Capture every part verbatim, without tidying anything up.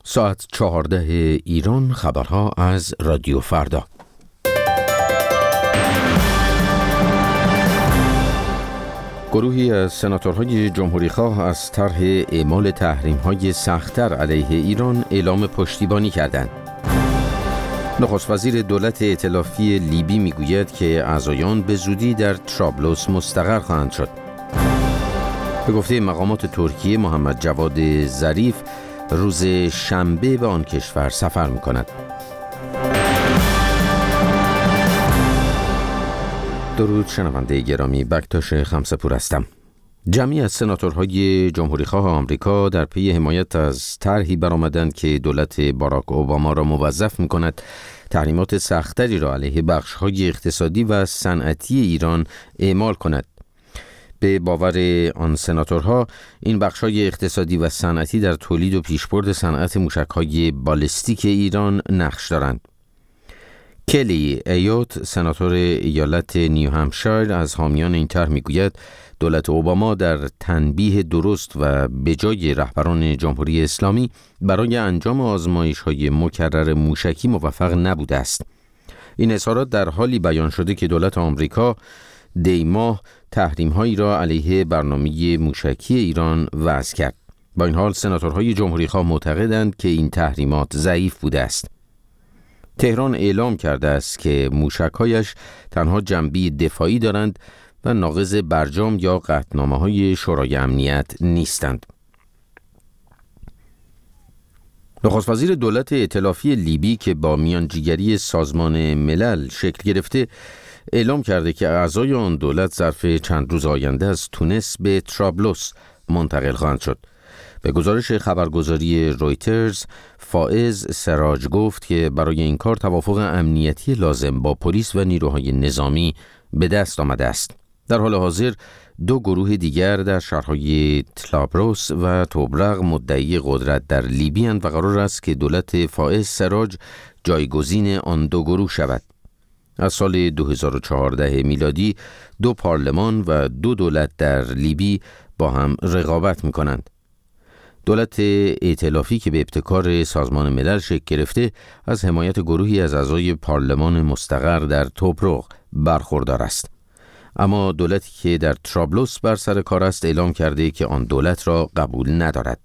ساعت چهارده ایران، خبرها از رادیو فردا. گروهی از سناتورهای جمهوریخواه از طرح اعمال تحریم‌های سخت‌تر علیه ایران اعلام پشتیبانی کردند. نخست وزیر دولت ائتلافی لیبی میگوید که اعضایان به زودی در طرابلس مستقر خواهند شد. به گفته مقامات ترکیه، محمد جواد ظریف روز شنبه به آن کشور سفر می‌کند. درود شنونده گرامی، بکتاش خمسه‌پور هستم. جمعی از سناتورهای جمهوریخواه آمریکا در پی حمایت از طرحی برآمدند که دولت باراک اوباما را موظف می‌کند تحریمات سخت‌تری را علیه بخش‌های اقتصادی و صنعتی ایران اعمال کند. به باور آن سناتورها، این بخش‌های اقتصادی و صنعتی در تولید و پیشبرد صنعت موشک‌های بالستیک ایران نقش دارند. کلی ایوت، سناتور ایالت نیو همشایر، از حامیان این طرح میگوید دولت اوباما در تنبیه درست و بجای رهبران جمهوری اسلامی برای انجام آزمایش‌های مکرر موشکی موفق نبوده است. این اظهارات در حالی بیان شده که دولت آمریکا دی ماه تحریم‌هایی را علیه برنامه موشکی ایران وضع کرد. با این حال سناتورهای جمهوریخواه معتقدند که این تحریمات ضعیف بوده است. تهران اعلام کرده است که موشک‌هایش تنها جنبه دفاعی دارند و ناقض برجام یا قطعنامه‌های شورای امنیت نیستند. نخست وزیر دولت ائتلافی لیبی که با میانجیگری سازمان ملل شکل گرفته اعلام کرده که اعضای آن دولت ظرف چند روز آینده از تونس به طرابلس منتقل خواهند شد. به گزارش خبرگزاری رویترز، فائز سراج گفت که برای این کار توافق امنیتی لازم با پلیس و نیروهای نظامی به دست آمده است. در حال حاضر دو گروه دیگر در شهرهای طرابلس و توبرق مدعی قدرت در لیبی اند و قرار است که دولت فائز سراج جایگزین آن دو گروه شود. از سال دو هزار و چهارده میلادی دو پارلمان و دو دولت در لیبی با هم رقابت می‌کنند. دولت ائتلافی که به ابتکار سازمان ملل شکل گرفته از حمایت گروهی از اعضای پارلمان مستقر در توبرق برخوردار است. اما دولتی که در طرابلس بر سر کار است اعلام کرده که آن دولت را قبول ندارد.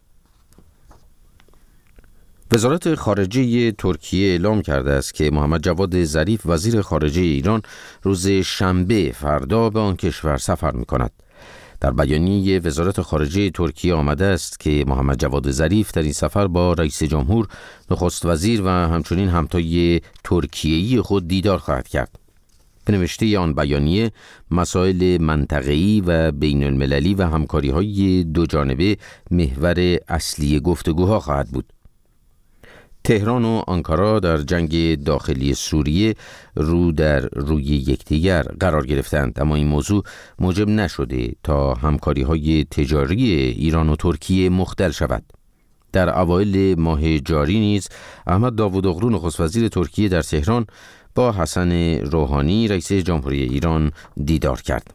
وزارت خارجه ترکیه اعلام کرده است که محمد جواد ظریف وزیر خارجه ایران روز شنبه فردا به آن کشور سفر می‌کند. در بیانیه وزارت خارجه ترکیه آمده است که محمد جواد ظریف در این سفر با رئیس جمهور، نخست وزیر و همچنین همتای ترکیه‌ای خود دیدار خواهد کرد. به نوشته آن بیانیه، مسائل منطقه‌ای و بین المللی و همکاری‌های دو جانبه محور اصلی گفتگوها خواهد بود. تهران و آنکارا در جنگ داخلی سوریه رو در روی یکدیگر قرار گرفتند، اما این موضوع موجب نشده تا همکاری‌های تجاری ایران و ترکیه مختل شود. در اوایل ماه جاری نیز احمد داوودوغلو نخست وزیر ترکیه در تهران با حسن روحانی رئیس جمهوری ایران دیدار کرد.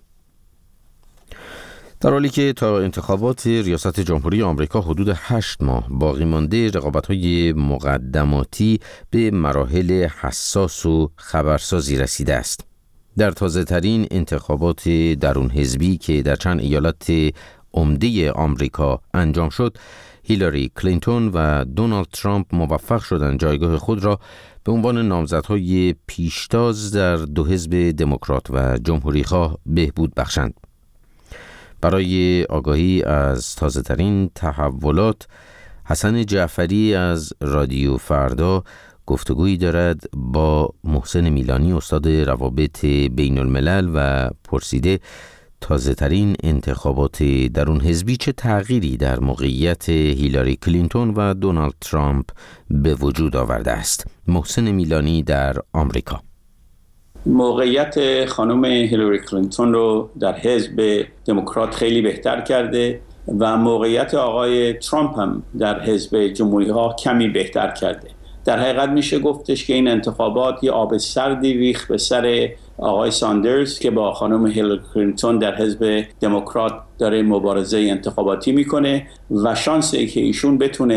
در حالی که تا انتخابات ریاست جمهوری آمریکا حدود هشت ماه باقی مانده، رقابت‌های مقدماتی به مراحل حساس و خبرسازی رسیده است. در تازه‌ترین انتخابات درون حزبی که در چند ایالت عمده آمریکا انجام شد، هیلاری کلینتون و دونالد ترامپ موفق شدند جایگاه خود را به عنوان نامزدهای پیشتاز در دو حزب دموکرات و جمهوریخواه بهبود بخشند. برای آگاهی از تازه‌ترین تحولات، حسن جعفری از رادیو فردا گفتگویی دارد با محسن میلانی، استاد روابط بین الملل، و پرسیده تازه‌ترین انتخابات درون حزبی چه تغییری در موقعیت هیلاری کلینتون و دونالد ترامپ به وجود آورده است. محسن میلانی در آمریکا: موقعیت خانم هیلاری کلینتون رو در حزب دموکرات خیلی بهتر کرده و موقعیت آقای ترامپ هم در حزب جمهوری‌ها کمی بهتر کرده. در حقیقت میشه گفتش که این انتخابات یه آب سردی ریخت به سر آقای ساندرز که با خانم هیلاری کلینتون در حزب دموکرات داره مبارزه انتخاباتی میکنه و شانس ای که ایشون بتونه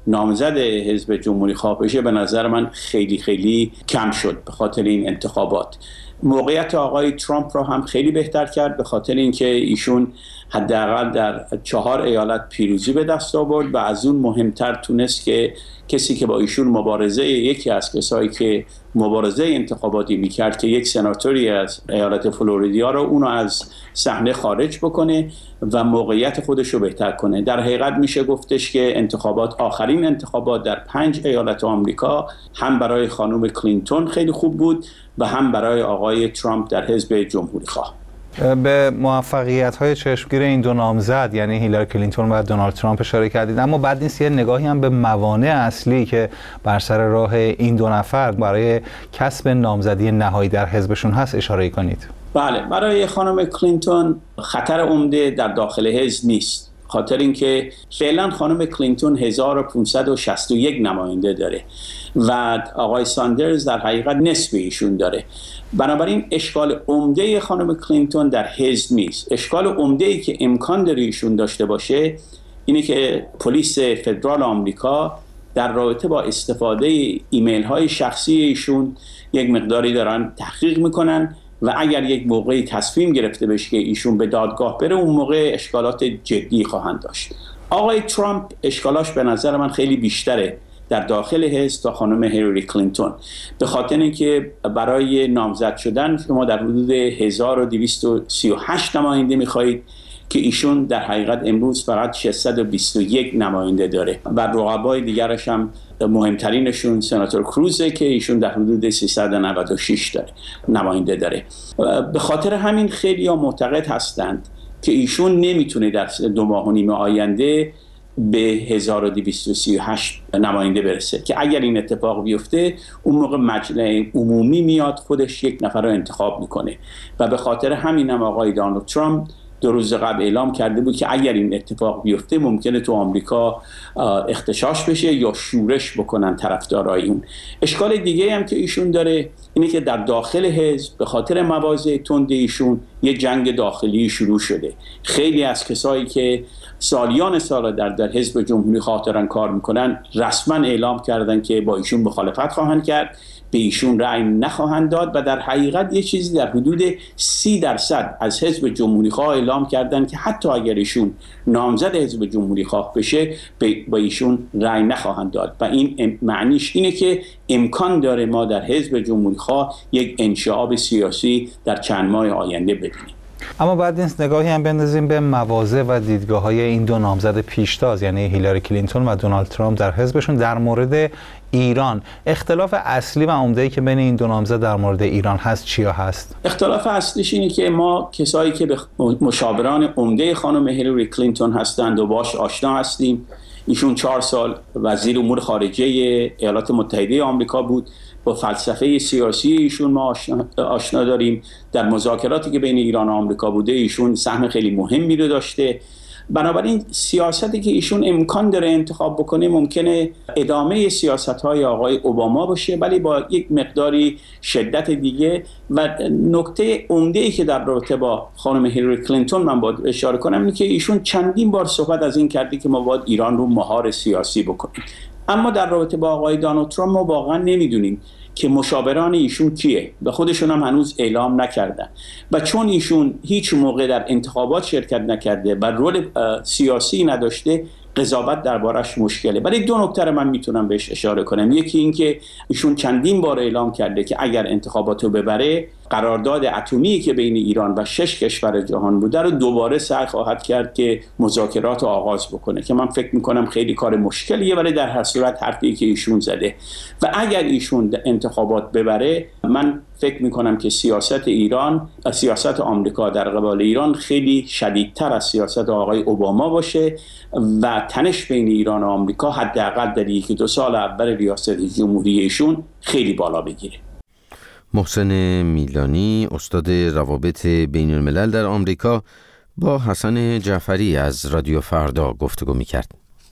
نامزد حزب جمهوری خواه بشه به نظر من خیلی خیلی کم شد به خاطر این انتخابات. موقعیت آقای ترامپ را هم خیلی بهتر کرد به خاطر اینکه ایشون حداقل در چهار ایالت پیروزی به دست آورد و از اون مهمتر تونست که کسی که با ایشون مبارزه، یکی از کسایی که مبارزه انتخاباتی میکرد که یک سناتوری از ایالت فلوریدا رو اونو از صحنه خارج بکنه و موقعیت خودش رو بهتر کنه. در حقیقت میشه گفتش که انتخابات، آخرین انتخابات در پنج ایالت آمریکا، هم برای خانم کلینتون خیلی خوب بود و هم برای آقای ترامپ در حزب جمهوری خواه. به موفقیت‌های چشمگیر این دو نامزد یعنی هیلاری کلینتون و دونالد ترامپ اشاره کردید، اما بعد نیست یه نگاهی هم به موانع اصلی که بر سر راه این دو نفر برای کسب نامزدی نهایی در حزبشون هست اشاره کنید. بله، برای خانم کلینتون خطر عمده در داخل حزب نیست، خاطر اینکه فعلا خانم کلینتون هزار و پانصد و شصت و یک نماینده داره و آقای ساندرز در حقیقت نصف ایشون داره. بنابراین اشکال عمده خانم کلینتون در حزب نیست. اشکال عمده ای که امکان داره ایشون داشته باشه اینه که پلیس فدرال آمریکا در رابطه با استفاده ایمیل های شخصی ایشون یک مقداری دارن تحقیق میکنن و اگر یک موقعی تصمیم گرفته بشه که ایشون به دادگاه بره، اون موقع اشکالات جدی خواهند داشت. آقای ترامپ اشکالاش به نظر من خیلی بیشتره در داخل حزب تا خانم هیلاری کلینتون، به خاطر اینکه برای نامزد شدن شما در حدود هزار و دویست و سی و هشت نماینده میخواهید که ایشون در حقیقت امروز فقط ششصد و بیست و یک نماینده داره و رقبای دیگرش هم مهمترینشون سناتور کروزه که ایشون در حدود سیصد و نود و شش داره نماینده داره. به خاطر همین خیلی ها معتقد هستند که ایشون نمیتونه در دو ماه و نیم آینده به هزار و دویست و سی و هشت نماینده برسه که اگر این اتفاق بیفته اون موقع مجلس عمومی میاد خودش یک نفر رو انتخاب میکنه و به خاطر همین هم آقای دونالد ترامپ دو روز قبل اعلام کرده بود که اگر این اتفاق بیفته ممکنه تو آمریکا اغتشاش بشه یا شورش بکنن طرفدارای اون. اشکال دیگه هم که ایشون داره اینه که در داخل حزب به خاطر مواضع تند ایشون یه جنگ داخلی شروع شده. خیلی از کسایی که سالیان سال در در حزب جمهوری خواه دارن کار میکنن رسما اعلام کردن که با ایشون مخالفت خواهند کرد، به ایشون رأی نخواهند داد و در حقیقت یه چیزی در حدود سی درصد از حزب جمهوری خواه اعلام کردن که حتی اگر ایشون نامزد حزب جمهوری خواه بشه با ایشون رأی نخواهند داد و این معنیش اینه که امکان داره ما در حزب جمهوری خواه یک انشعاب سیاسی در چند ماه آینده ببینیم. اما بعد نیست نگاهی هم بندازیم به مواضع و دیدگاه‌های این دو نامزد پیشتاز یعنی هیلاری کلینتون و دونالد ترامپ در حزبشون در مورد ایران. اختلاف اصلی و عمده‌ای که بین این دو نامزد در مورد ایران هست چیا هست؟ اختلاف اصلیش اینه که ما کسایی که به مشاوران عمده خانم هیلاری کلینتون هستند و باش آشنا هستیم. ایشون چهار سال وزیر امور خارجه ایالات متحده آمریکا بود. با فلسفه سیاسی ایشون ما آشنا, آشنا داریم. در مذاکراتی که بین ایران و آمریکا بوده ایشون سهم خیلی مهمی رو داشته. بنابراین سیاستی که ایشون امکان داره انتخاب بکنه ممکنه ادامه سیاست‌های آقای اوباما باشه ولی با یک مقداری شدت دیگه. و نکته عمده‌ای که در رابطه با خانم هیلاری کلینتون من باید اشاره کنم اینه که ایشون چندین بار صحبت از این کرده که ما باید ایران رو مهار سیاسی بکنیم، اما در رابطه با آقای دونالد ترامپ ما واقعا نمیدونیم که مشاوران ایشون کیه و خودشون هم هنوز اعلام نکردن و چون ایشون هیچ موقع در انتخابات شرکت نکرده و رول سیاسی نداشته قضاوت دربارش مشکله. ولی دو نکته من میتونم بهش اشاره کنم. یکی این که ایشون چندین بار اعلام کرده که اگر انتخاباتو ببره قرارداد اتمی که بین ایران و شش کشور جهان بوده رو دوباره سعی خواهد کرد که مذاکرات رو آغاز بکنه که من فکر میکنم خیلی کار مشکلیه ولی در هر صورت حرفی که ایشون زده و اگر ایشون انتخابات ببره من فکر میکنم که سیاست ایران سیاست آمریکا در قبال ایران خیلی شدیدتر از سیاست آقای اوباما باشه و تنش بین ایران و آمریکا حداقل در یکی دو سال اول ریاست جمهوری ایشون خیلی بالا بگیره. محسن میلانی استاد روابط بین الملل در آمریکا با حسن جعفری از رادیو فردا گفتگو می‌کرد.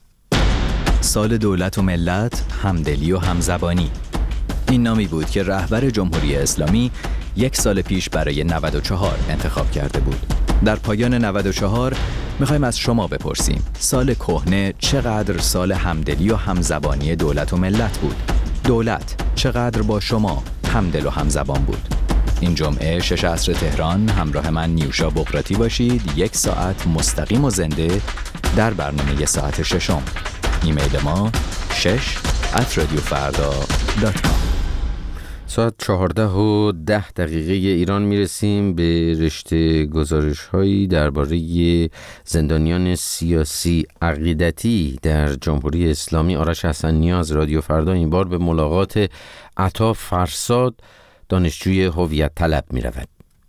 سال دولت و ملت، همدلی و همزبانی. این نامی بود که رهبر جمهوری اسلامی یک سال پیش برای نود و چهار انتخاب کرده بود. در پایان نود و چهار میخوایم از شما بپرسیم سال کهنه چقدر سال همدلی و همزبانی دولت و ملت بود؟ دولت چقدر با شما همدل و همزبان بود؟ این جمعه شش عصر تهران همراه من نیوشا بقراتی باشید. یک ساعت مستقیم و زنده در برنامه ساعت ششم. ایمیل ما شش ات رادیو فردا دات کام. ساعت چهارده و ده دقیقه ایران میرسیم به رشته گزارش هایی درباره زندانیان سیاسی عقیدتی در جمهوری اسلامی. آرش حسن نیاز رادیو فردا این بار به ملاقات عطا فرساد، دانشجوی هویت طلب می رود.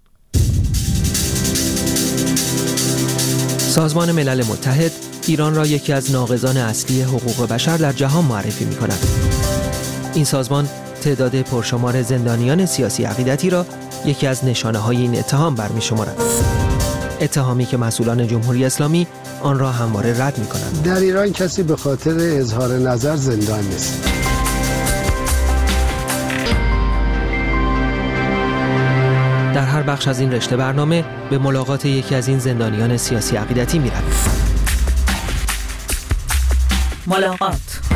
سازمان ملل متحد ایران را یکی از ناقضان اصلی حقوق بشر در جهان معرفی می کند. این سازمان تعداد پرشمار زندانیان سیاسی عقیدتی را یکی از نشانه‌های این اتهام برمی شمارد. اتهامی که مسئولان جمهوری اسلامی آن را همواره رد می کنند. در ایران کسی به خاطر اظهار نظر زندان نیست. در هر بخش از این رشته برنامه به ملاقات یکی از این زندانیان سیاسی عقیدتی می رویم. ملاقات.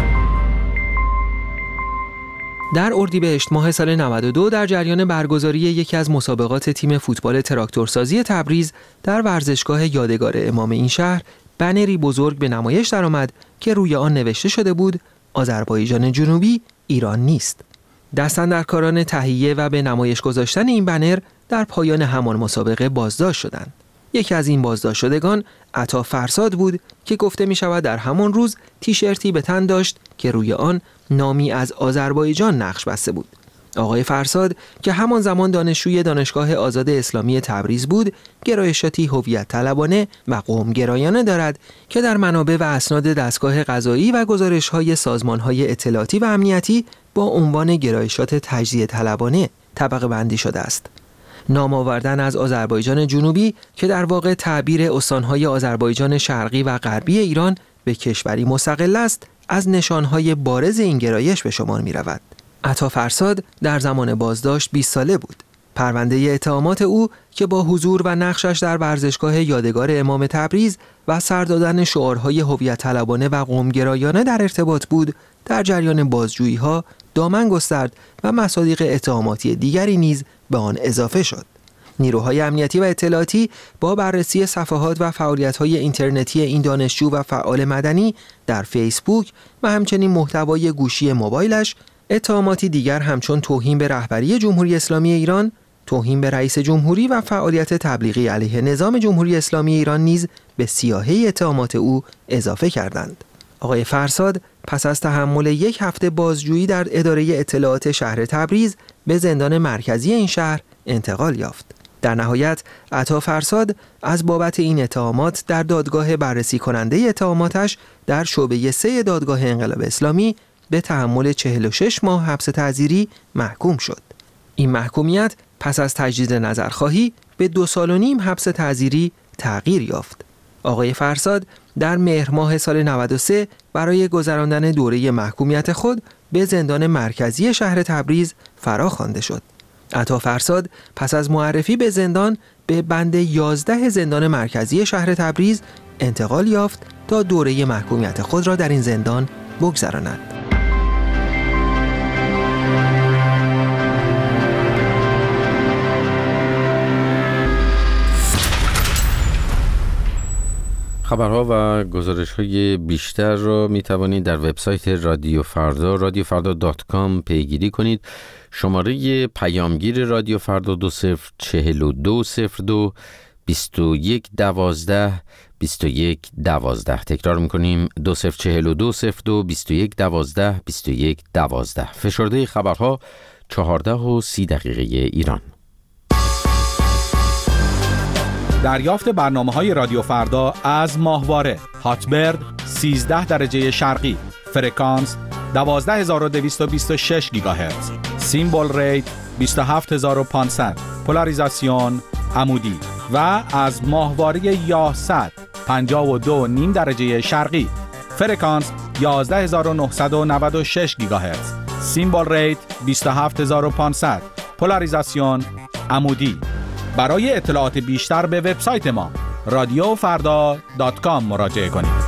در اردیبهشت ماه سال نود و دو در جریان برگزاری یکی از مسابقات تیم فوتبال تراکتورسازی تبریز در ورزشگاه یادگار امام این شهر بنری بزرگ به نمایش درآمد که روی آن نوشته شده بود آذربایجان جنوبی ایران نیست. دستاندرکاران تهیه و به نمایش گذاشتن این بنر در پایان همان مسابقه بازداشت شدند. یکی از این بازداشت شدگان عطا فرساد بود که گفته می شود در همان روز تیشرتی به تن داشت که روی آن نامی از آذربایجان نقش بسته بود. آقای فرساد که همان زمان دانشجوی دانشگاه آزاد اسلامی تبریز بود، گرایشاتی هویت طلبانه و قوم گرایانه دارد که در منابع و اسناد دستگاه قضایی و گزارش‌های سازمان‌های اطلاعاتی و امنیتی با عنوان گرایشات تجزیه طلبانه طبقه بندی شده است. نام آوردن از آذربایجان جنوبی که در واقع تعبیر استان‌های آذربایجان شرقی و غربی ایران به کشوری مستقل است، از نشانهای بارز این گرایش به شمار می رود. عطا فرساد در زمان بازداشت بیست ساله بود. پرونده اتهامات او که با حضور و نقشش در ورزشگاه یادگار امام تبریز و سر دادن شعارهای هویت طلبانه و قومگرایانه در ارتباط بود، در جریان بازجویی‌ها دامن گسترد و مصادیق اتهاماتی دیگری نیز به آن اضافه شد. نیروهای امنیتی و اطلاعاتی با بررسی صفحات و فعالیت‌های اینترنتی این دانشجو و فعال مدنی در فیسبوک و همچنین محتوای گوشی موبایلش، اتهاماتی دیگر همچون توهین به رهبری جمهوری اسلامی ایران، توهین به رئیس جمهوری و فعالیت تبلیغی علیه نظام جمهوری اسلامی ایران نیز به سیاهه اتهامات او اضافه کردند. آقای فرساد پس از تحمل یک هفته بازجویی در اداره اطلاعات شهر تبریز به زندان مرکزی این شهر انتقال یافت. در نهایت عطا فرساد از بابت این اتهامات در دادگاه بررسی کننده اتهاماتش در شعبه سه دادگاه انقلاب اسلامی به تحمل چهل و شش ماه حبس تعزیری محکوم شد. این محکومیت پس از تجدید نظرخواهی به دو سال و نیم حبس تعزیری تغییر یافت. آقای فرساد در مهر ماه سال نود و سه برای گذراندن دوره محکومیت خود به زندان مرکزی شهر تبریز فرا خوانده شد. عطا فرساد پس از معرفی به زندان به بند یازده زندان مرکزی شهر تبریز انتقال یافت تا دوره محکومیت خود را در این زندان بگذراند. خبرها و گزارش‌های بیشتر را می توانید در وبسایت رادیو فردا رادیو فردا دات کام پیگیری کنید. شماره پیامگیر رادیو فردا دو صفر چهل و دو صفر دو بیست و یک دوازده بیست و یک دوازده. تکرار می‌کنیم دو صفر چهل و دو صفر دو بیست و یک دوازده بیست و یک دوازده. فشرده خبرها چهارده و سی دقیقه ایران. دریافت برنامه‌های رادیو فردا از ماهواره هاتبرد سیزده درجه شرقی، فرکانس دوازده هزار و دویست و بیست و شش گیگاهرتز، سیمبل ریت بیست و هفت هزار و پانصد، پولاریزاسیون عمودی و از ماهواره یاهصد پنجاه و دو و نیم درجه شرقی، فرکانس یازده هزار و نهصد و نود و شش گیگاهرتز، سیمبل ریت بیست و هفت هزار و پانصد، پولاریزاسیون عمودی. برای اطلاعات بیشتر به وبسایت ما رادیو فردا دات کام مراجعه کنید.